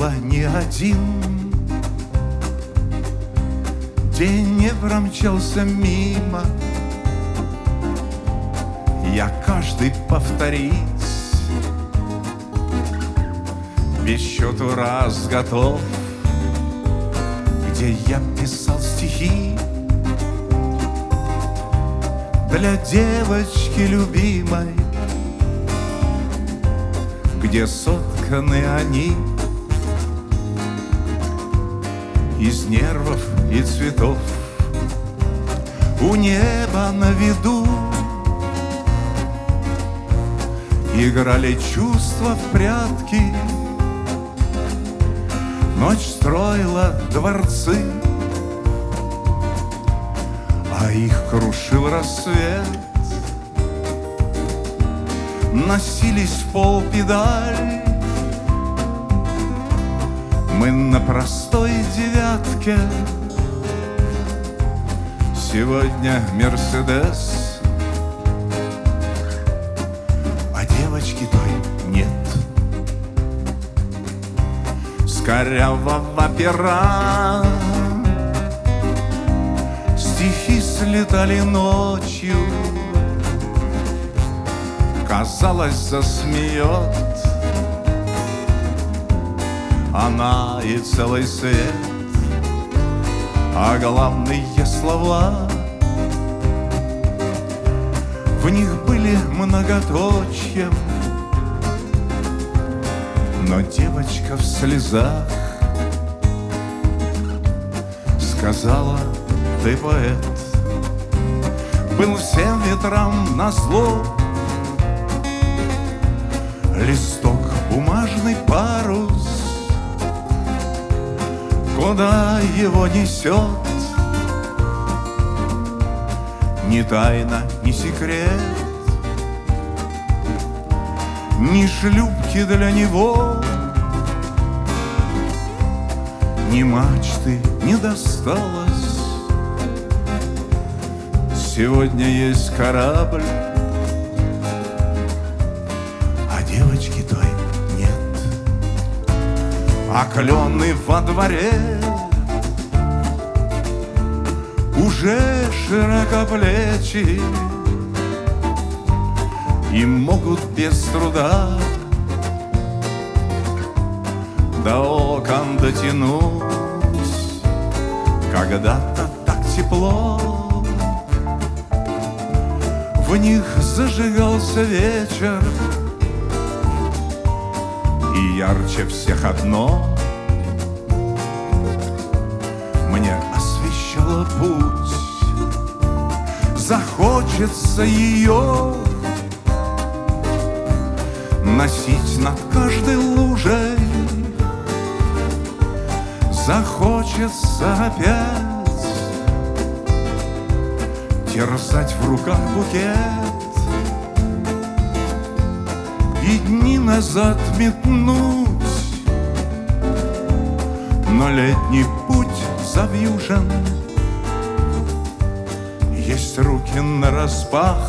было ни один день не промчался мимо. Я каждый повторить без счету раз готов, где я писал стихи для девочки любимой, где сотканы они из нервов и цветов. У неба на виду играли чувства в прятки. Ночь строила дворцы, а их крушил рассвет. Носились в полпедаль мы на простой девятке. Сегодня Мерседес, а девочки той нет. С корявого пера стихи слетали ночью. Казалось, засмеет она и целый свет. А главные слова в них были многоточием. Но девочка в слезах сказала: ты поэт. Был всем ветрам назло листок, бумажный парус. Куда его несет, ни тайна, ни секрет, ни шлюпки для него, ни мачты не досталось. Сегодня есть корабль, а девочки той нет. А клены во дворе уже широкоплечи и могут без труда до окон дотянуть. Когда-то так тепло в них зажигался вечер, и ярче всех одно мне освещало путь. Захочется ее носить над каждой лужей, захочется опять терзать в руках букет и дни назад метнуть. Но летний путь завьюжен, есть руки нараспах,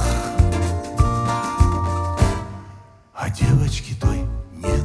а девочки той нет.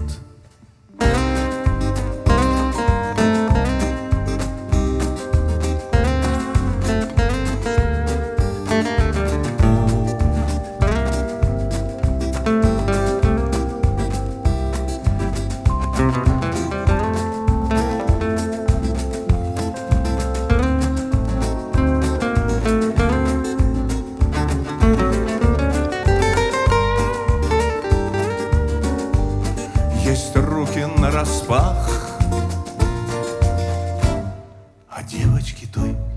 Есть руки нараспах, а девочки той